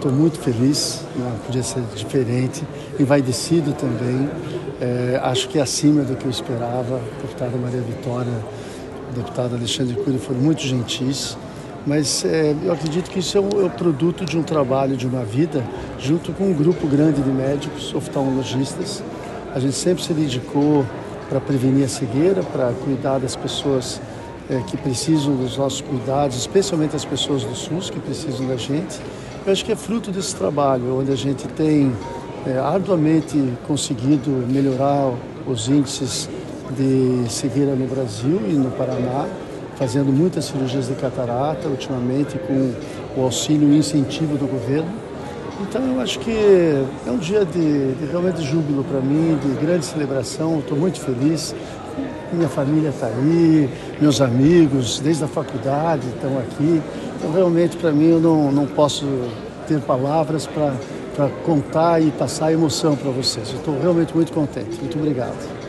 estou muito feliz, não podia ser diferente, envaidecido também. Acho que é acima do que eu esperava. A deputada Maria Vitória, o deputado Alexandre Cury foram muito gentis, mas eu acredito que isso é o produto de um trabalho, de uma vida, junto com um grupo grande de médicos, oftalmologistas. A gente sempre se dedicou para prevenir a cegueira, para cuidar das pessoas que precisam dos nossos cuidados, especialmente as pessoas do SUS que precisam da gente. Eu acho que é fruto desse trabalho, onde a gente tem arduamente conseguido melhorar os índices de cegueira no Brasil e no Paraná, fazendo muitas cirurgias de catarata, ultimamente com o auxílio e incentivo do governo. Então eu acho que é um dia de realmente júbilo para mim, de grande celebração. Estou muito feliz. Minha família está aí, meus amigos desde a faculdade estão aqui. Então realmente para mim eu não posso ter palavras para contar e passar a emoção para vocês. Eu estou realmente muito contente. Muito obrigado.